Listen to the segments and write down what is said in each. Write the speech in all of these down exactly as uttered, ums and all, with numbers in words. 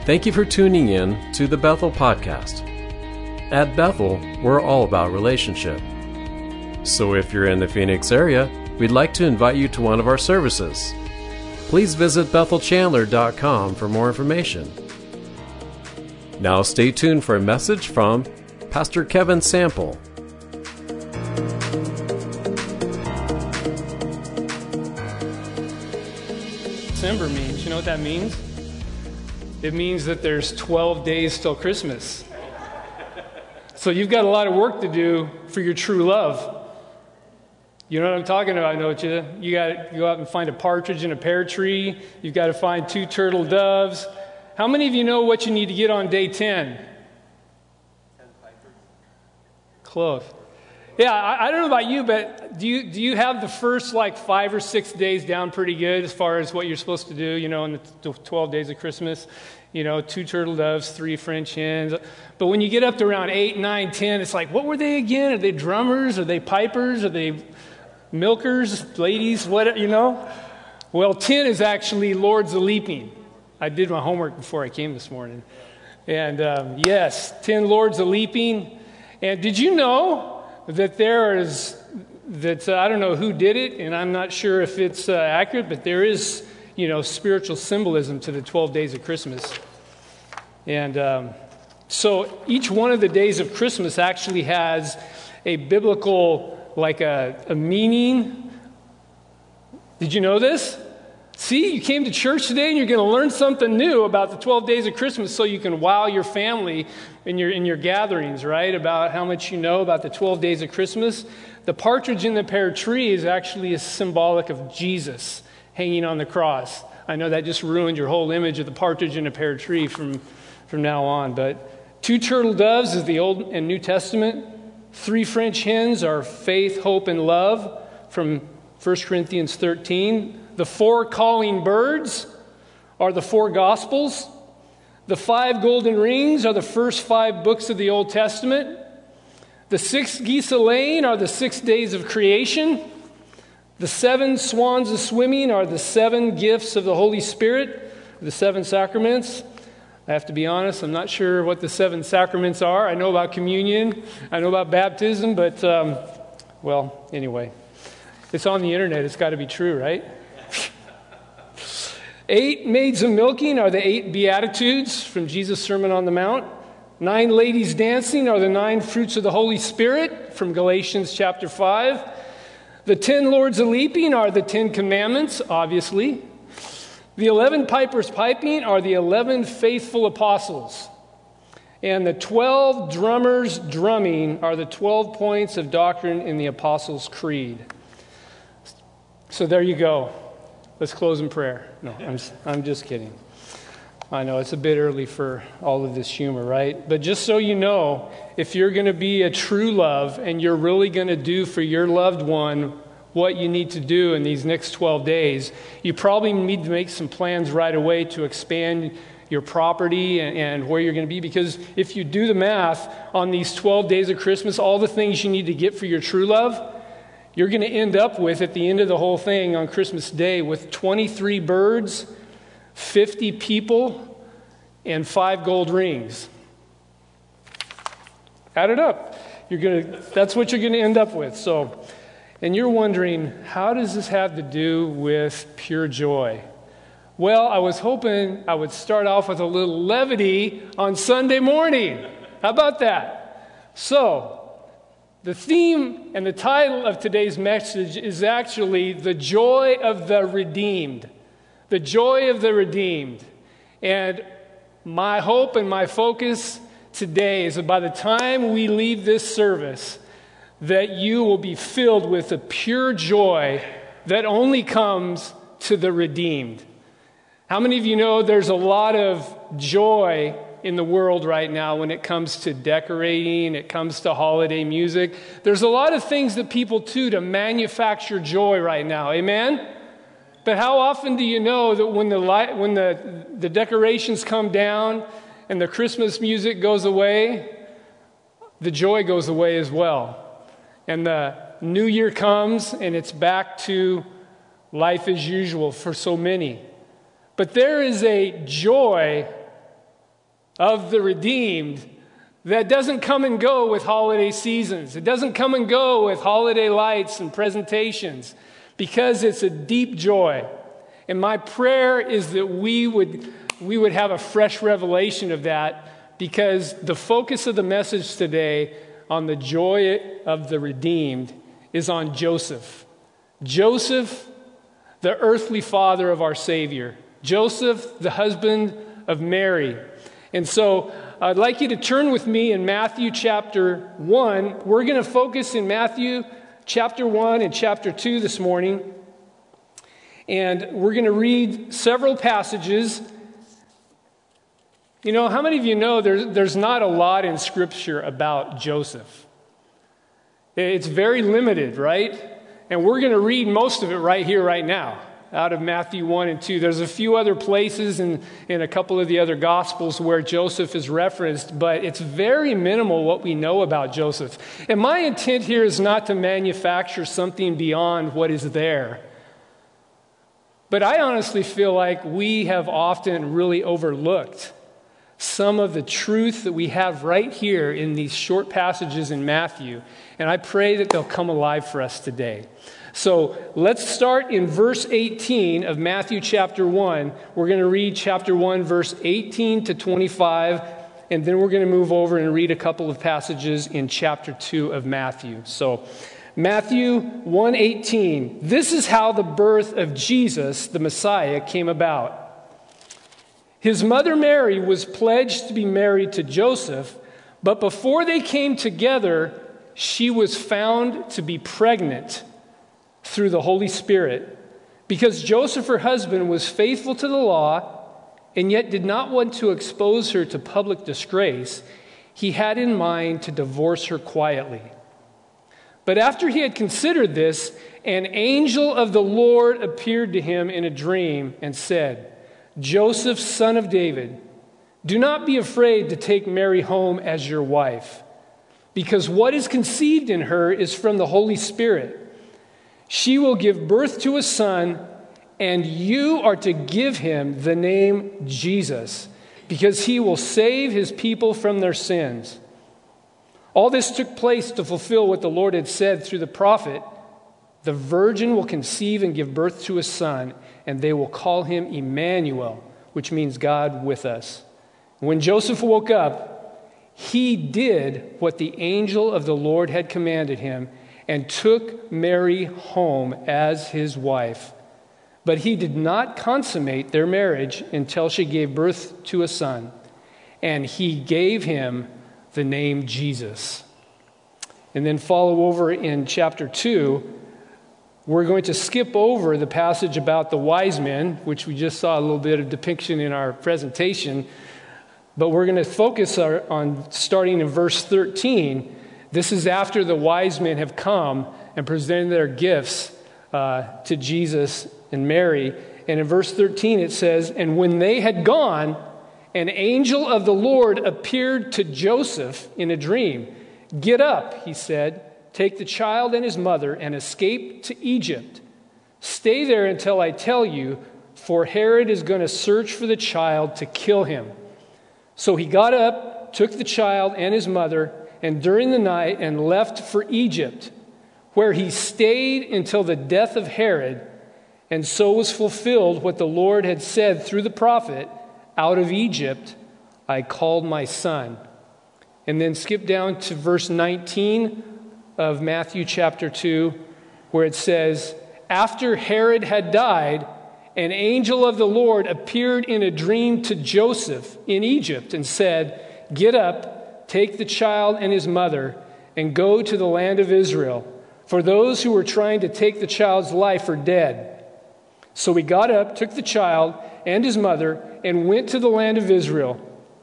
Thank you for tuning in to the Bethel Podcast. At Bethel, we're all about relationship. So if you're in the Phoenix area, we'd like to invite you to one of our services. Please visit bethel chandler dot com for more information. Now stay tuned for a message from Pastor Kevin Sample. December means, you know what that means? It means that there's twelve days till Christmas. So you've got a lot of work to do for your true love. You know what I'm talking about, don't you? You got to go out and find a partridge in a pear tree. You've got to find two turtle doves. How many of you know what you need to get on day ten? Ten pipers. Close. Yeah, I, I don't know about you, but do you do you have the first like five or six days down pretty good as far as what you're supposed to do, you know, in the twelve days of Christmas? You know, two turtle doves, three French hens. But when you get up to around eight, nine, ten, it's like, what were they again? Are they drummers? Are they pipers? Are they milkers, ladies, what, you know? Well, ten is actually Lords of Leaping. I did my homework before I came this morning. And um, yes, ten Lords of Leaping. And did you know that there is, that uh, I don't know who did it, and I'm not sure if it's uh, accurate, but there is, you know, spiritual symbolism to the twelve days of Christmas. And um, so each one of the days of Christmas actually has a biblical, like a, a meaning. Did you know this? See, you came to church today and you're going to learn something new about the twelve days of Christmas so you can wow your family in your in your gatherings, right? About how much you know about the twelve days of Christmas. The partridge in the pear tree is actually a symbolic of Jesus hanging on the cross. I know that just ruined your whole image of the partridge in a pear tree from, from now on. But two turtle doves is the Old and New Testament. Three French hens are faith, hope, and love from First Corinthians thirteen. The four calling birds are the four Gospels. The five golden rings are the first five books of the Old Testament. The six geese a-laying are the six days of creation. The seven swans a-swimming are the seven gifts of the Holy Spirit, the seven sacraments. I have to be honest, I'm not sure what the seven sacraments are. I know about communion, I know about baptism, but, um, well, anyway. It's on the internet, it's got to be true, right? Eight maids a-milking are the eight Beatitudes from Jesus' Sermon on the Mount. Nine ladies dancing are the nine fruits of the Holy Spirit from Galatians chapter five. The ten Lords a-leaping are the Ten Commandments, obviously. The eleven pipers piping are the eleven faithful apostles. And the twelve drummers drumming are the twelve points of doctrine in the Apostles' Creed. So there you go. Let's close in prayer. No, I'm, I'm just kidding. I know it's a bit early for all of this humor, right? But just so you know, if you're going to be a true love and you're really going to do for your loved one what you need to do in these next twelve days, you probably need to make some plans right away to expand your property and, and where you're going to be. Because if you do the math on these twelve days of Christmas, all the things you need to get for your true love, you're going to end up with, at the end of the whole thing on Christmas Day, with twenty-three birds, fifty people, and five gold rings. Add it up. You're going to, that's what you're going to end up with. So, and you're wondering, how does this have to do with pure joy? Well, I was hoping I would start off with a little levity on Sunday morning. How about that? So, the theme and the title of today's message is actually The Joy of the Redeemed. The Joy of the Redeemed. And my hope and my focus today is that by the time we leave this service, that you will be filled with a pure joy that only comes to the redeemed. How many of you know there's a lot of joy in the world right now when it comes to decorating, it comes to holiday music? There's a lot of things that people do to manufacture joy right now. Amen? But how often do you know that when the light, when the, the decorations come down and the Christmas music goes away, the joy goes away as well? And the new year comes and it's back to life as usual for so many. But there is a joy of the redeemed that doesn't come and go with holiday seasons. It doesn't come and go with holiday lights and presentations, because it's a deep joy. And my prayer is that we would, we would have a fresh revelation of that, because the focus of the message today on the joy of the redeemed is on Joseph. Joseph, the earthly father of our Savior. Joseph, the husband of Mary. And so I'd like you to turn with me in Matthew chapter one. We're going to focus in Matthew chapter one and chapter two this morning. And we're going to read several passages. You know, how many of you know there's, there's not a lot in Scripture about Joseph? It's very limited, right? And we're going to read most of it right here, right now, out of Matthew one and two. There's a few other places in, in a couple of the other Gospels where Joseph is referenced, but it's very minimal what we know about Joseph. And my intent here is not to manufacture something beyond what is there. But I honestly feel like we have often really overlooked some of the truth that we have right here in these short passages in Matthew. And I pray that they'll come alive for us today. So let's start in verse eighteen of Matthew chapter one. We're going to read chapter one, verse eighteen to twenty-five. And then we're going to move over and read a couple of passages in chapter two of Matthew. So Matthew one eighteen. This is how the birth of Jesus, the Messiah, came about. His mother Mary was pledged to be married to Joseph, but before they came together, she was found to be pregnant through the Holy Spirit. Because Joseph, her husband, was faithful to the law and yet did not want to expose her to public disgrace, he had in mind to divorce her quietly. But after he had considered this, an angel of the Lord appeared to him in a dream and said, Joseph, son of David, do not be afraid to take Mary home as your wife, because what is conceived in her is from the Holy Spirit. She will give birth to a son, and you are to give him the name Jesus, because he will save his people from their sins. All this took place to fulfill what the Lord had said through the prophet. The virgin will conceive and give birth to a son, and they will call him Emmanuel, which means God with us. When Joseph woke up, he did what the angel of the Lord had commanded him and took Mary home as his wife. But he did not consummate their marriage until she gave birth to a son, and he gave him the name Jesus. And then follow over in chapter two. We're going to skip over the passage about the wise men, which we just saw a little bit of depiction in our presentation. But we're going to focus our, on starting in verse thirteen. This is after the wise men have come and presented their gifts uh, to Jesus and Mary. And in verse thirteen it says, and when they had gone, an angel of the Lord appeared to Joseph in a dream. Get up, he said. Take the child and his mother and escape to Egypt. Stay there until I tell you, for Herod is going to search for the child to kill him. So he got up, took the child and his mother, and during the night and left for Egypt, where he stayed until the death of Herod. And so was fulfilled what the Lord had said through the prophet, out of Egypt I called my son. And then skip down to verse nineteen of Matthew chapter two, where it says, after Herod had died, an angel of the Lord appeared in a dream to Joseph in Egypt and said, get up, take the child and his mother, and go to the land of Israel, for those who were trying to take the child's life are dead. So he got up, took the child and his mother, and went to the land of Israel.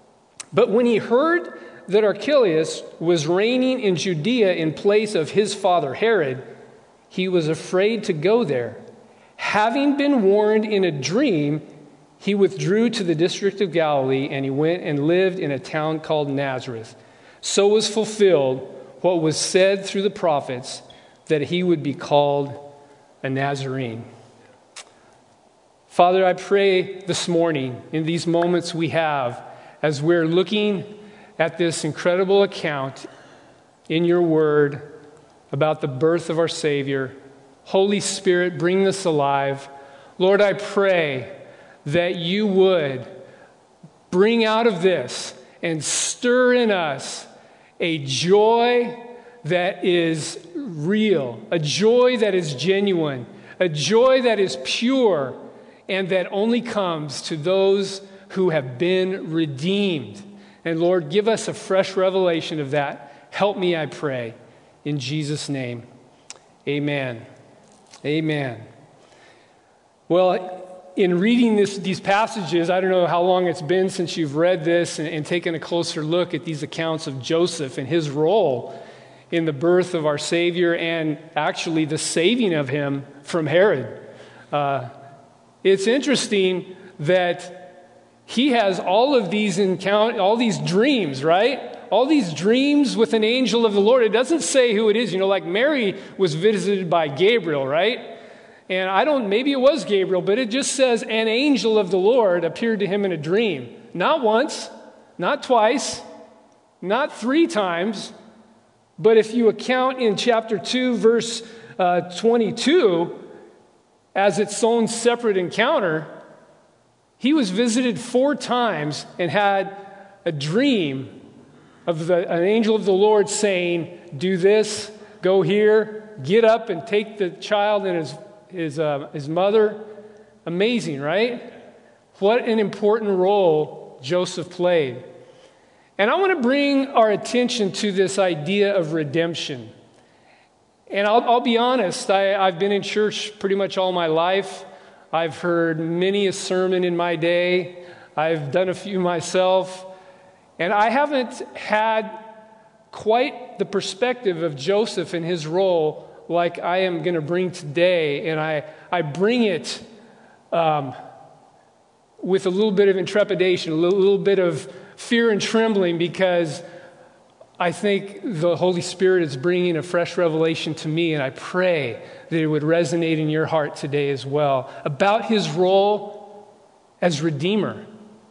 But when he heard that Archelaus was reigning in Judea in place of his father Herod, he was afraid to go there. Having been warned in a dream, he withdrew to the district of Galilee, and he went and lived in a town called Nazareth. So was fulfilled what was said through the prophets, that he would be called a Nazarene. Father, I pray this morning, in these moments we have, as we're looking at this incredible account in your word about the birth of our Savior. Holy Spirit, bring this alive. Lord, I pray that you would bring out of this and stir in us a joy that is real, a joy that is genuine, a joy that is pure, and that only comes to those who have been redeemed. And Lord, give us a fresh revelation of that. Help me, I pray, in Jesus' name. Amen. Amen. Well, in reading this, these passages, I don't know how long it's been since you've read this and, and taken a closer look at these accounts of Joseph and his role in the birth of our Savior and actually the saving of him from Herod. Uh, it's interesting that he has all of these encounters, all these dreams, right? All these dreams with an angel of the Lord. It doesn't say who it is. You know, like Mary was visited by Gabriel, right? And I don't, maybe it was Gabriel, but it just says an angel of the Lord appeared to him in a dream. Not once, not twice, not three times, but if you account in chapter two, verse uh, twenty-two, as its own separate encounter, he was visited four times and had a dream of the, an angel of the Lord saying, do this, go here, get up and take the child and his, his, uh, his mother. Amazing, right? What an important role Joseph played. And I want to bring our attention to this idea of redemption. And I'll, I'll be honest, I, I've been in church pretty much all my life. I've heard many a sermon in my day. I've done a few myself. And I haven't had quite the perspective of Joseph and his role like I am going to bring today. And I, I bring it um, with a little bit of intrepidation, a little, little bit of fear and trembling, because I think the Holy Spirit is bringing a fresh revelation to me, and I pray that it would resonate in your heart today as well, about his role as Redeemer.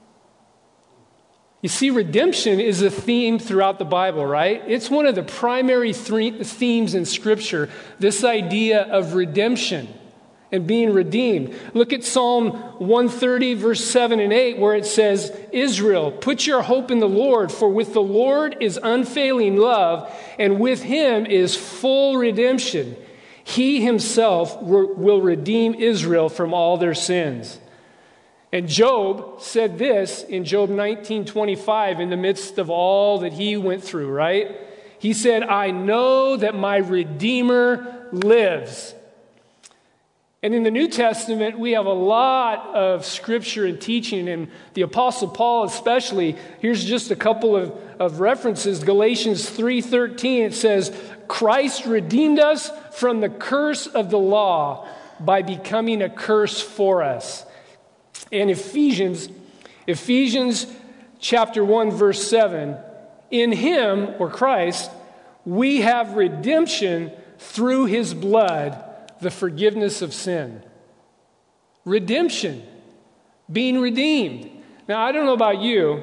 You see, redemption is a theme throughout the Bible, right? It's one of the primary th- themes in Scripture, this idea of redemption and being redeemed. Look at Psalm one thirty, verse seven and eight, where it says, Israel, put your hope in the Lord, for with the Lord is unfailing love, and with him is full redemption. He himself will redeem Israel from all their sins. And Job said this in Job nineteen twenty-five, in the midst of all that he went through, right? He said, I know that my Redeemer lives. And in the New Testament, we have a lot of scripture and teaching, and the Apostle Paul especially. Here's just a couple of, of references. Galatians three thirteen, it says, Christ redeemed us from the curse of the law by becoming a curse for us. And Ephesians, Ephesians chapter one, verse seven, in him, or Christ, we have redemption through his blood, the forgiveness of sin. Redemption. Being redeemed. Now, I don't know about you,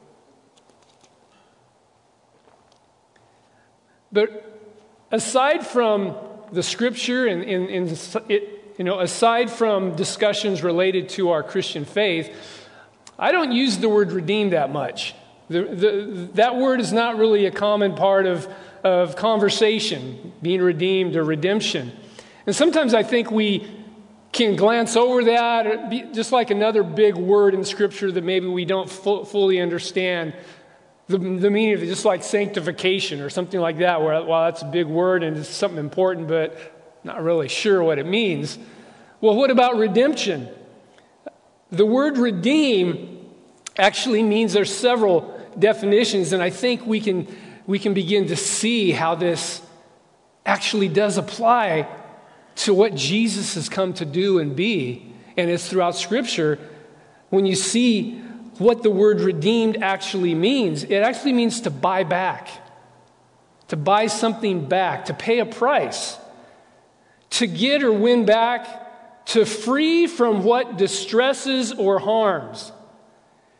but aside from the scripture and, and, and it, you know, aside from discussions related to our Christian faith, I don't use the word redeemed that much. The, the, that word is not really a common part of, of conversation, being redeemed or redemption. And sometimes I think we can glance over that, or be just like another big word in Scripture that maybe we don't fu- fully understand the, the meaning of it, just like sanctification or something like that, where, well, that's a big word and it's something important, but not really sure what it means. Well, what about redemption? The word redeem actually means there's several definitions, and I think we can, we can begin to see how this actually does apply to what Jesus has come to do and be. And it's throughout Scripture, when you see what the word redeemed actually means, it actually means to buy back, to buy something back, to pay a price, to get or win back, to free from what distresses or harms.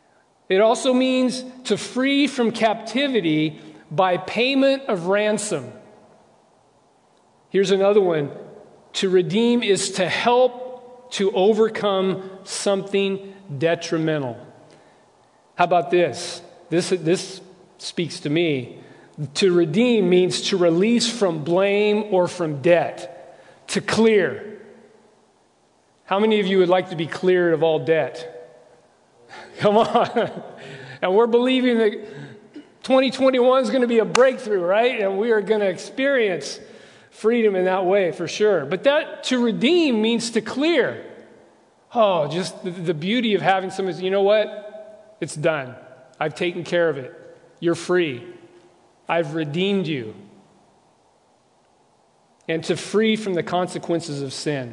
It also means to free from captivity by payment of ransom. Here's another one. To redeem is to help to overcome something detrimental. How about this? This, this speaks to me. To redeem means to release from blame or from debt. To clear. How many of you would like to be cleared of all debt? Come on. And we're believing that twenty twenty-one is going to be a breakthrough, right? And we are going to experience freedom in that way for sure. But that to redeem means to clear. Oh, just the, the beauty of having someone, you know what? It's done. I've taken care of it. You're free. I've redeemed you. And to free from the consequences of sin.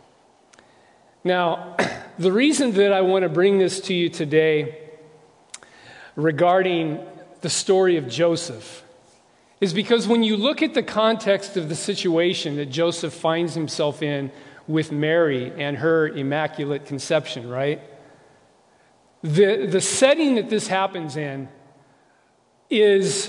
Now, the reason that I want to bring this to you today regarding the story of Joseph is because when you look at the context of the situation that Joseph finds himself in with Mary and her immaculate conception, right? The, the setting that this happens in is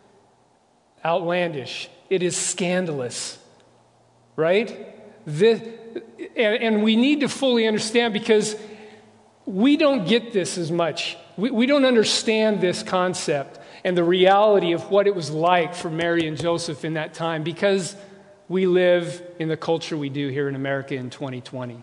outlandish. It is scandalous, right? The, and, and we need to fully understand because we don't get this as much. We, we don't understand this concept and the reality of what it was like for Mary and Joseph in that time because we live in the culture we do here in America in twenty twenty.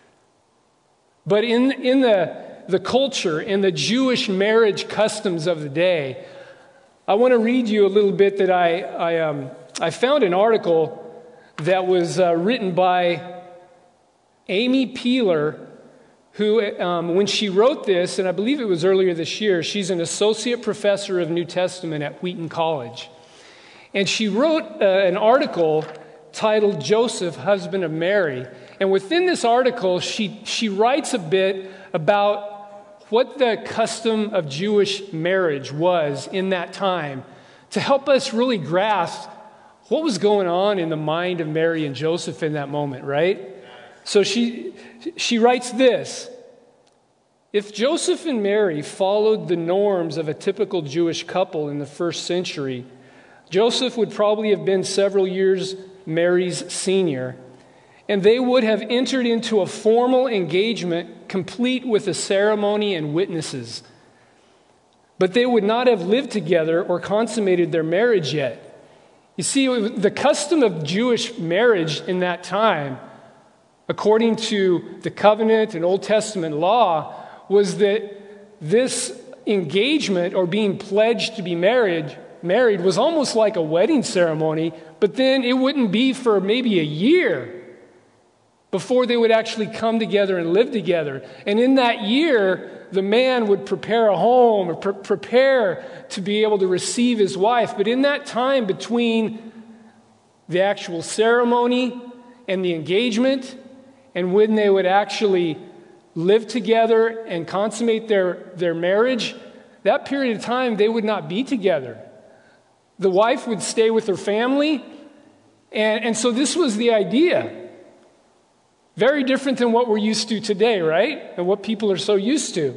But in, in the, the culture, in the Jewish marriage customs of the day, I want to read you a little bit that I, I, um, I found an article that was uh, written by Amy Peeler, who, um, when she wrote this, and I believe it was earlier this year, she's an associate professor of New Testament at Wheaton College. And she wrote uh, an article titled Joseph, Husband of Mary. And within this article, she, she writes a bit about what the custom of Jewish marriage was in that time to help us really grasp what was going on in the mind of Mary and Joseph in that moment, right? So she she writes this: if Joseph and Mary followed the norms of a typical Jewish couple in the first century, Joseph would probably have been several years Mary's senior, and they would have entered into a formal engagement complete with a ceremony and witnesses. But they would not have lived together or consummated their marriage yet. You see, the custom of Jewish marriage in that time, according to the covenant and Old Testament law, was that this engagement or being pledged to be married, married was almost like a wedding ceremony, but then it wouldn't be for maybe a year before they would actually come together and live together. And in that year, the man would prepare a home or pre- prepare to be able to receive his wife. But in that time between the actual ceremony and the engagement and when they would actually live together and consummate their, their marriage, that period of time they would not be together. The wife would stay with her family. And, and so this was the idea. Very different than what we're used to today, right? And what people are so used to.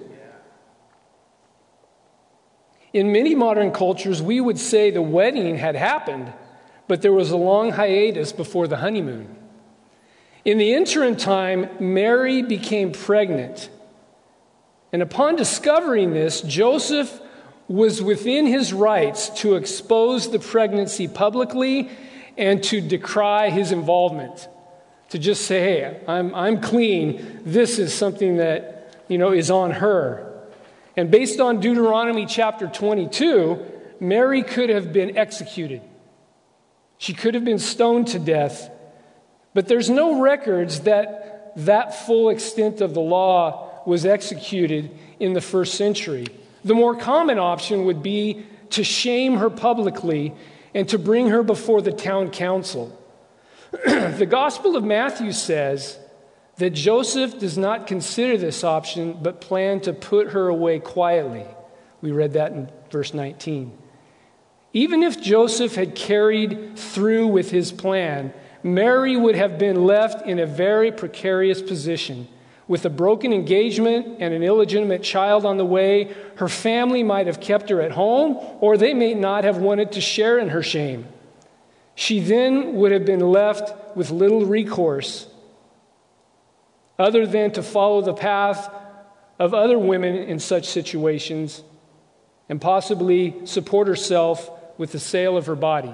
In many modern cultures, we would say the wedding had happened, but there was a long hiatus before the honeymoon. In the interim time, Mary became pregnant. And upon discovering this, Joseph was within his rights to expose the pregnancy publicly and to decry his involvement. To just say, hey, I'm, I'm clean. This is something that, you know, is on her. And based on Deuteronomy chapter twenty-two, Mary could have been executed. She could have been stoned to death. But there's no records that that full extent of the law was executed in the first century. The more common option would be to shame her publicly and to bring her before the town council. The Gospel of Matthew says that Joseph does not consider this option, but planned to put her away quietly. We read that in verse nineteen. Even if Joseph had carried through with his plan, Mary would have been left in a very precarious position, With a broken engagement and an illegitimate child on the way, her family might have kept her at home, or they may not have wanted to share in her shame. She then would have been left with little recourse other than to follow the path of other women in such situations and possibly support herself with the sale of her body.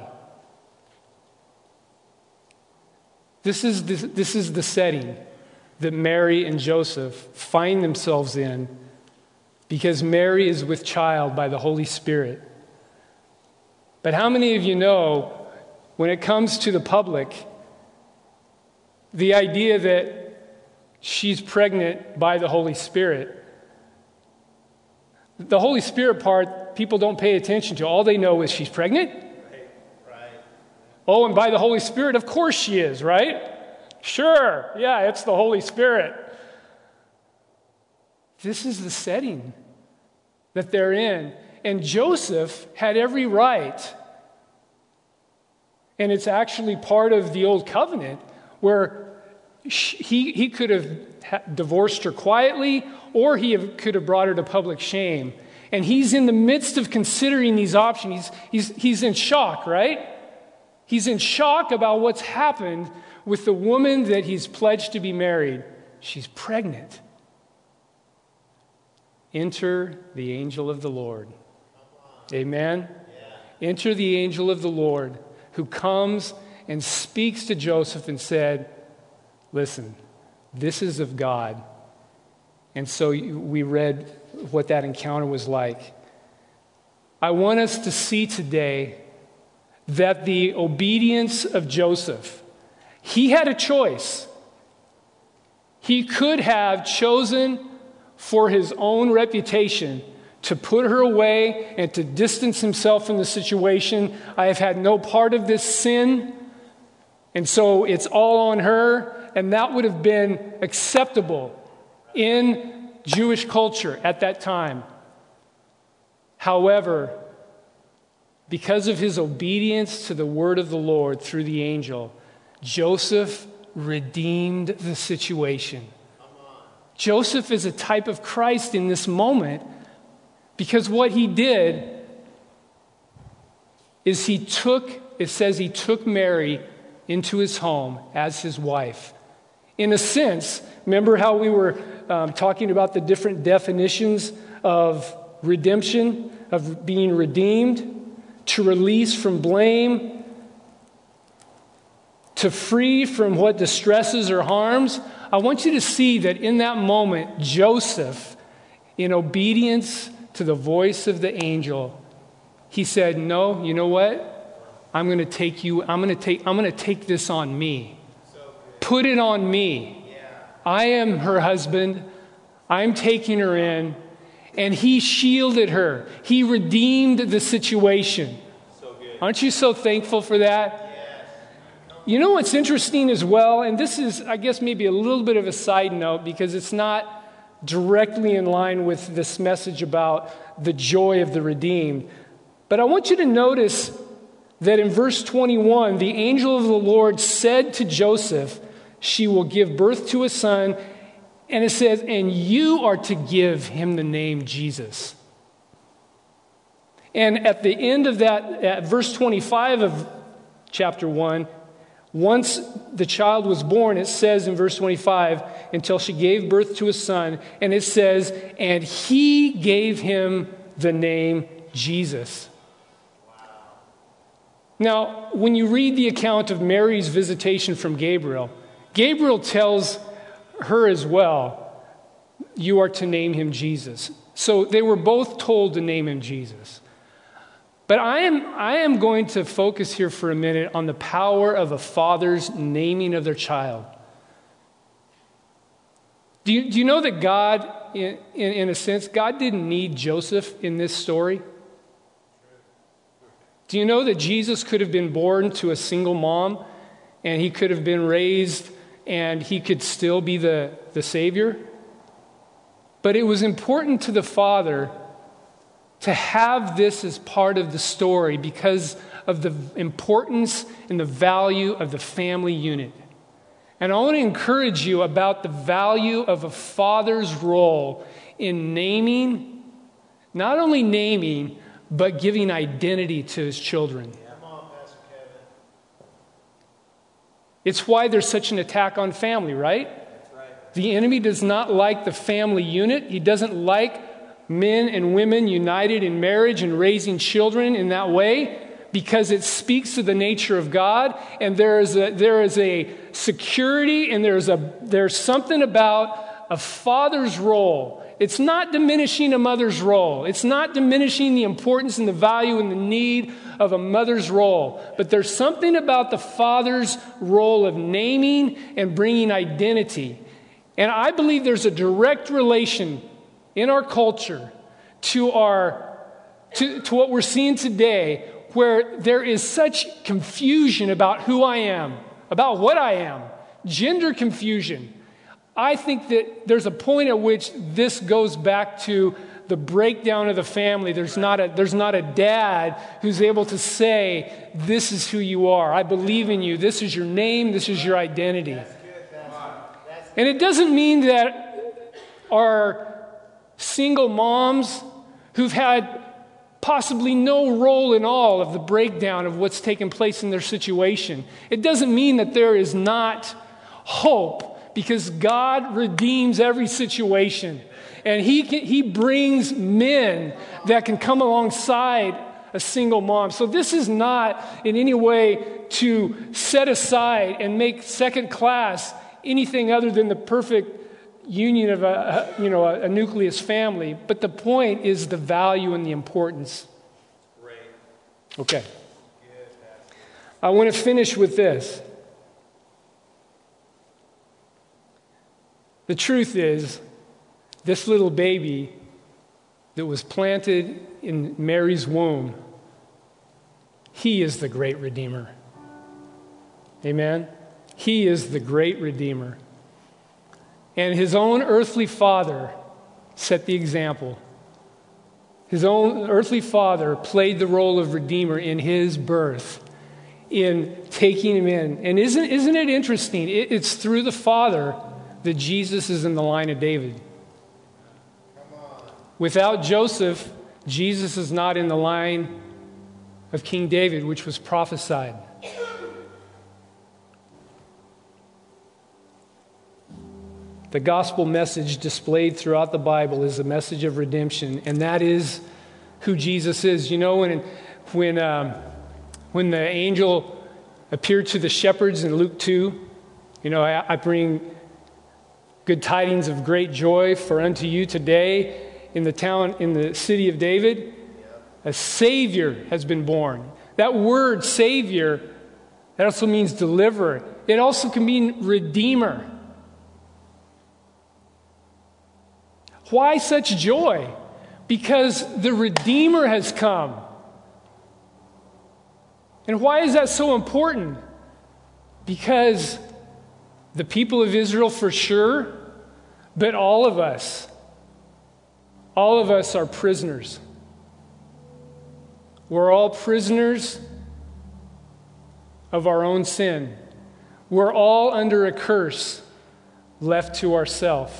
This is the, this is the setting that Mary and Joseph find themselves in because Mary is with child by the Holy Spirit. But how many of you know, when it comes to the public, the idea that she's pregnant by the Holy Spirit, the Holy Spirit part, people don't pay attention to. All they know is she's pregnant. Right. Right. Oh, and by the Holy Spirit, of course she is, right? Sure, yeah, it's the Holy Spirit. This is the setting that they're in. And Joseph had every right. And it's actually part of the Old Covenant where he, he could have divorced her quietly, or he have, could have brought her to public shame. And he's in the midst of considering these options. He's, he's, he's in shock, right? He's in shock about what's happened with the woman that he's pledged to be married. She's pregnant. Enter the angel of the Lord. Amen? Yeah. Enter the angel of the Lord who comes and speaks to Joseph and said, listen, this is of God. And so we read what that encounter was like. I want us to see today that the obedience of Joseph, he had a choice. He could have chosen for his own reputation to put her away and to distance himself from the situation. I have had no part of this sin, and so it's all on her, and that would have been acceptable in Jewish culture at that time. However, because of his obedience to the word of the Lord through the angel, Joseph redeemed the situation. Joseph is a type of Christ in this moment because what he did is he took, it says he took Mary into his home as his wife. In a sense, remember how we were um, talking about the different definitions of redemption, of being redeemed, to release from blame, to free from what distresses or harms. I want you to see that in that moment, Joseph, in obedience to the voice of the angel, he said, no, you know what? I'm going to take you, I'm going to take, I'm going to take this on me. Put it on me. I am her husband. I'm taking her in. And he shielded her. He redeemed the situation. Aren't you so thankful for that? You know what's interesting as well, and this is, I guess, maybe a little bit of a side note because it's not directly in line with this message about the joy of the redeemed. But I want you to notice that in verse twenty-one, the angel of the Lord said to Joseph, she will give birth to a son, and it says, and you are to give him the name Jesus. And at the end of that, at verse twenty-five of chapter one, once the child was born, it says in verse twenty-five, until she gave birth to a son, and it says, and he gave him the name Jesus. Wow. Now, when you read the account of Mary's visitation from Gabriel, Gabriel tells her as well, you are to name him Jesus. So they were both told to name him Jesus. But I am, I am going to focus here for a minute on the power of a father's naming of their child. Do you, do you know that God, in, in, in a sense, God didn't need Joseph in this story? Do you know that Jesus could have been born to a single mom and he could have been raised and he could still be the, the Savior? But it was important to the father to have this as part of the story because of the importance and the value of the family unit. And I want to encourage you about the value of a father's role in naming, not only naming, but giving identity to his children. It's why there's such an attack on family, right? Right? The enemy does not like the family unit. He doesn't like men and women united in marriage and raising children in that way, because it speaks to the nature of God, and there is a there is a security, and there's a there's something about a father's role. It's not diminishing a mother's role. It's not diminishing the importance and the value and the need of a mother's role. But there's something about the father's role of naming and bringing identity. And I believe there's a direct relation in our culture to our to, to what we're seeing today, where there is such confusion about who I am, about what I am, gender confusion. I think that there's a point at which this goes back to the breakdown of the family. There's not a, there's not a dad who's able to say, this is who you are. I believe in you. This is your name. This is your identity. And it doesn't mean that our single moms who've had possibly no role in all of the breakdown of what's taken place in their situation, it doesn't mean that there is not hope, because God redeems every situation. And he can, he brings men that can come alongside a single mom. So this is not in any way to set aside and make second class anything other than the perfect union of a, a you know a, a nucleus family. But the point is the value and the importance. Okay. I want to finish with this. The truth is, this little baby that was planted in Mary's womb, he is the great Redeemer. Amen? He is the great Redeemer. And his own earthly father set the example. His own earthly father played the role of Redeemer in his birth, in taking him in. And isn't, isn't it interesting? It, it's through the Father that Jesus is in the line of David. Without Joseph, Jesus is not in the line of King David, which was prophesied. The gospel message displayed throughout the Bible is a message of redemption, and that is who Jesus is. You know, when when um, when the angel appeared to the shepherds in Luke two, you know, I, I bring good tidings of great joy, for unto you today in the town, in the city of David, a Savior has been born. That word Savior, that also means deliverer. It also can mean Redeemer. Why such joy? Because the Redeemer has come. And why is that so important? Because the people of Israel for sure, but all of us, all of us are prisoners. We're all prisoners of our own sin. We're all under a curse left to ourselves.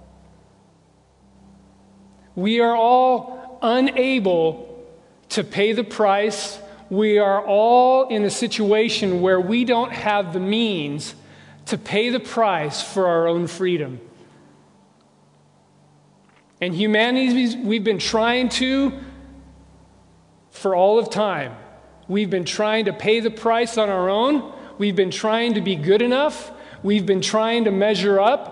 We are all unable to pay the price. We are all in a situation where we don't have the means to pay the price for our own freedom. And humanity, we've been trying to, for all of time, we've been trying to pay the price on our own. We've been trying to be good enough. We've been trying to measure up.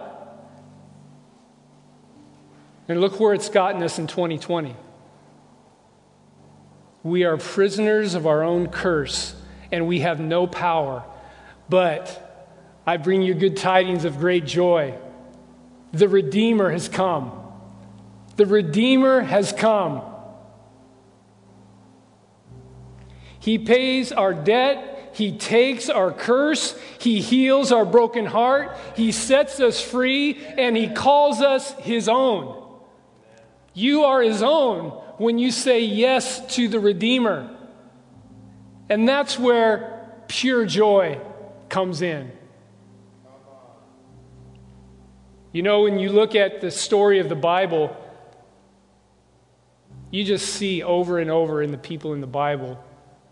And look where it's gotten us in twenty twenty. We are prisoners of our own curse, and we have no power. But I bring you good tidings of great joy. The Redeemer has come. The Redeemer has come. He pays our debt. He takes our curse. He heals our broken heart. He sets us free, and He calls us His own. You are His own when you say yes to the Redeemer. And that's where pure joy comes in. You know, when you look at the story of the Bible, you just see over and over in the people in the Bible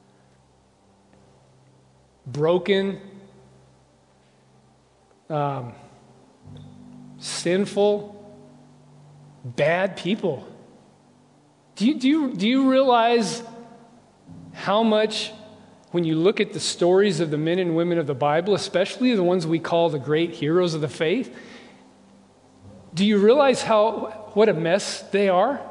broken, um, sinful, bad people. Do you, do you, do you realize how much, when you look at the stories of the men and women of the Bible, especially the ones we call the great heroes of the faith, do you realize how what a mess they are?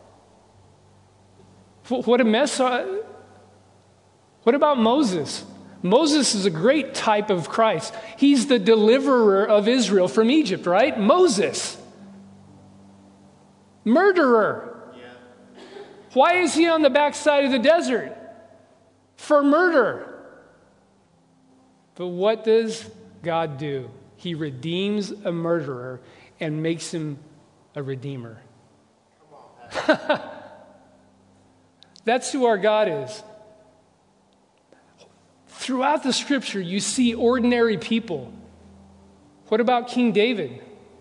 What a mess. Are, what about Moses? Moses is a great type of Christ. He's the deliverer of Israel from Egypt, right? Moses. Murderer. Yeah. Why is he on the backside of the desert? For murder. But what does God do? He redeems a murderer and makes him a redeemer. Come on. That's who our God is. Throughout the scripture, you see ordinary people. What about King David?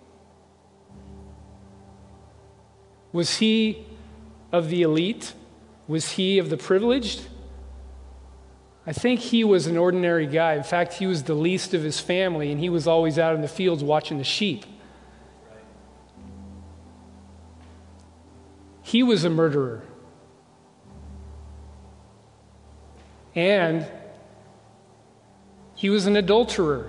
Was he of the elite? Was he of the privileged? I think he was an ordinary guy. In fact, he was the least of his family, and he was always out in the fields watching the sheep. He was a murderer. And he was an adulterer.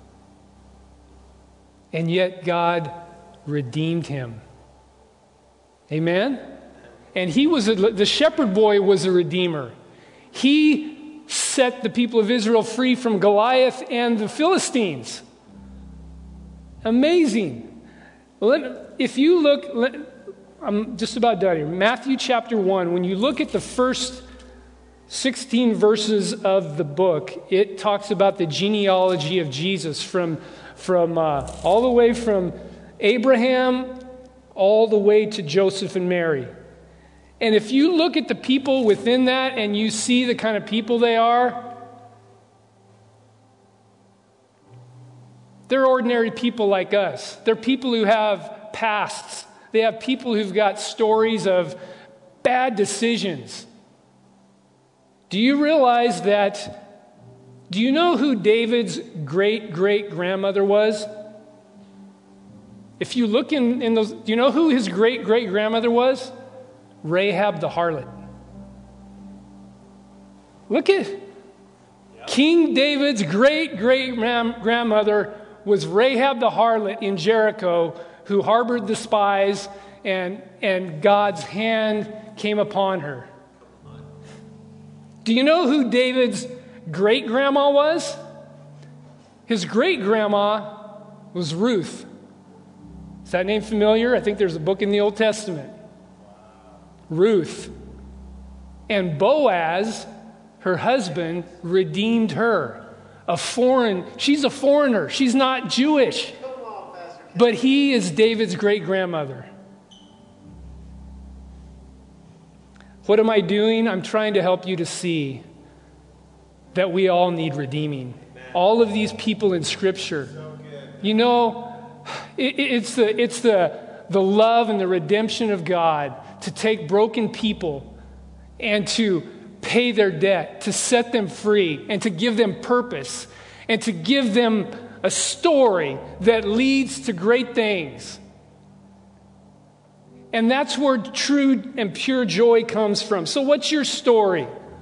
And yet God redeemed him. Amen? And he was a, the shepherd boy was a redeemer. He set the people of Israel free from Goliath and the Philistines. Amazing. Let, if you look, let, I'm just about done here. Matthew chapter one, when you look at the first sixteen verses of the book, it talks about the genealogy of Jesus from, from uh, all the way from Abraham all the way to Joseph and Mary. And if you look at the people within that and you see the kind of people they are, they're ordinary people like us. They're people who have pasts. They have people who've got stories of bad decisions. Do you realize that, do you know who David's great-great-grandmother was? If you look in, in those, do you know who his great-great-grandmother was? Rahab the harlot. Look at yeah. King David's great-great-grandmother was Rahab the harlot in Jericho, who harbored the spies, and, and God's hand came upon her. Do you know who David's great-grandma was? His great-grandma was Ruth. Is that name familiar? I think there's a book in the Old Testament. Ruth. And Boaz, her husband, redeemed her. A foreign, she's a foreigner. She's not Jewish. But he is David's great-grandmother. What am I doing? I'm trying to help you to see that we all need redeeming. All of these people in Scripture. You know, it, it's the it's the the love and the redemption of God to take broken people and to pay their debt, to set them free, and to give them purpose, and to give them a story that leads to great things. And that's where true and pure joy comes from. So what's your story?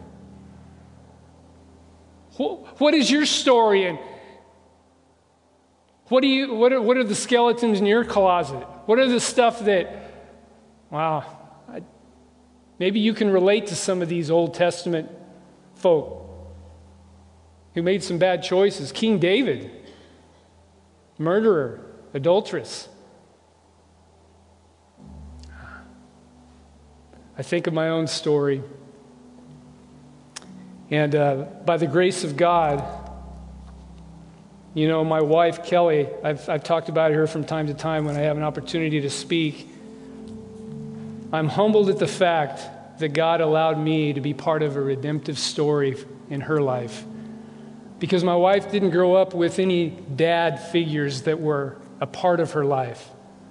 What is your story? And what do you what are, what are the skeletons in your closet? What are the stuff that, wow, I, maybe you can relate to some of these Old Testament folk who made some bad choices. King David, murderer, adulteress. I think of my own story. And uh, by the grace of God, you know, my wife, Kelly, I've, I've talked about her from time to time when I have an opportunity to speak. I'm humbled at the fact that God allowed me to be part of a redemptive story in her life. Because my wife didn't grow up with any dad figures that were a part of her life.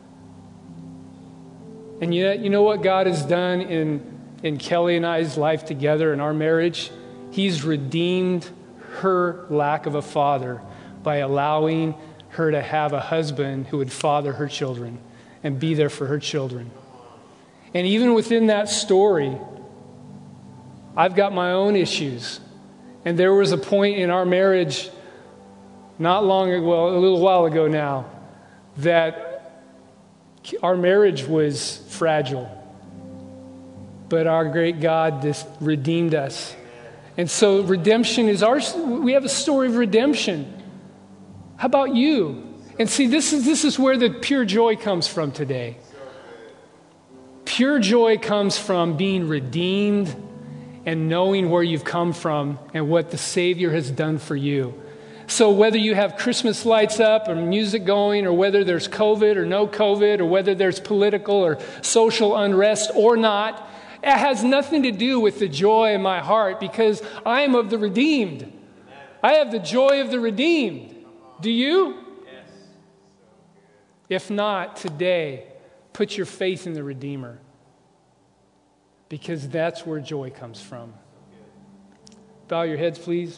And yet, you know what God has done in, in Kelly and I's life together in our marriage? He's redeemed her lack of a father by allowing her to have a husband who would father her children and be there for her children. And even within that story, I've got my own issues. And there was a point in our marriage not long ago, well, a little while ago now, that our marriage was fragile. But our great God just redeemed us. And so redemption is ours. We have a story of redemption. How about you? And see, this is this is where the pure joy comes from today. Pure joy comes from being redeemed and knowing where you've come from and what the Savior has done for you. So whether you have Christmas lights up or music going, or whether there's COVID or no COVID, or whether there's political or social unrest or not, it has nothing to do with the joy in my heart, because I am of the redeemed. I have the joy of the redeemed. Do you? Yes. If not, today, put your faith in the Redeemer, because that's where joy comes from. Bow your heads, please.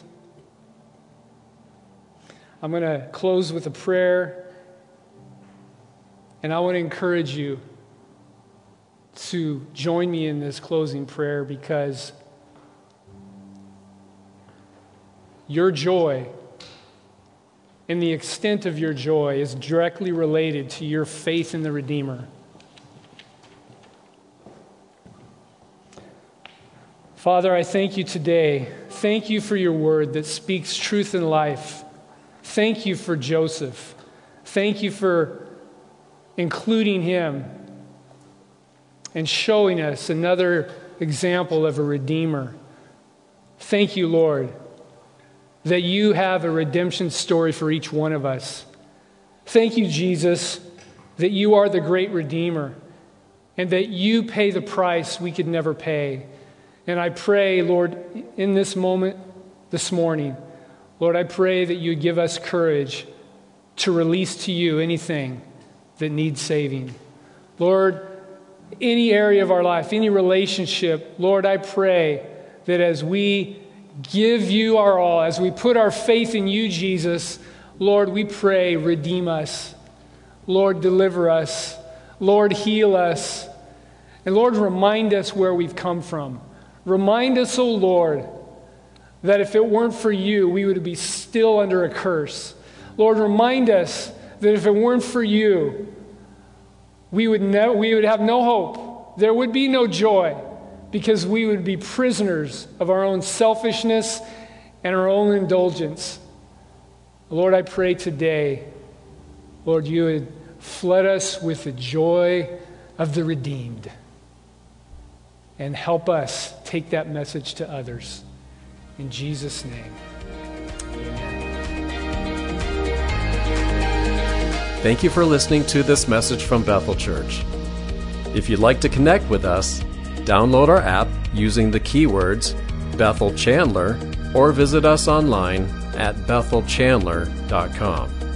I'm going to close with a prayer, and I want to encourage you to join me in this closing prayer, because your joy and the extent of your joy is directly related to your faith in the Redeemer. Father, I thank you today. Thank you for your word that speaks truth and life. Thank you for Joseph. Thank you for including him and showing us another example of a Redeemer. Thank you, Lord, that you have a redemption story for each one of us. Thank you, Jesus, that you are the great Redeemer and that you pay the price we could never pay. And I pray, Lord, in this moment, this morning, Lord, I pray that you give us courage to release to you anything that needs saving. Lord, any area of our life, any relationship, Lord, I pray that as we give you our all, as we put our faith in you, Jesus, Lord, we pray, redeem us. Lord, deliver us. Lord, heal us. And Lord, remind us where we've come from. Remind us, oh Lord, that if it weren't for you, we would be still under a curse. Lord, remind us that if it weren't for you, we would, ne- we would have no hope. There would be no joy, because we would be prisoners of our own selfishness and our own indulgence. Lord, I pray today, Lord, you would flood us with the joy of the redeemed and help us take that message to others. In Jesus' name, amen. Thank you for listening to this message from Bethel Church. If you'd like to connect with us, download our app using the keywords Bethel Chandler, or visit us online at bethel chandler dot com.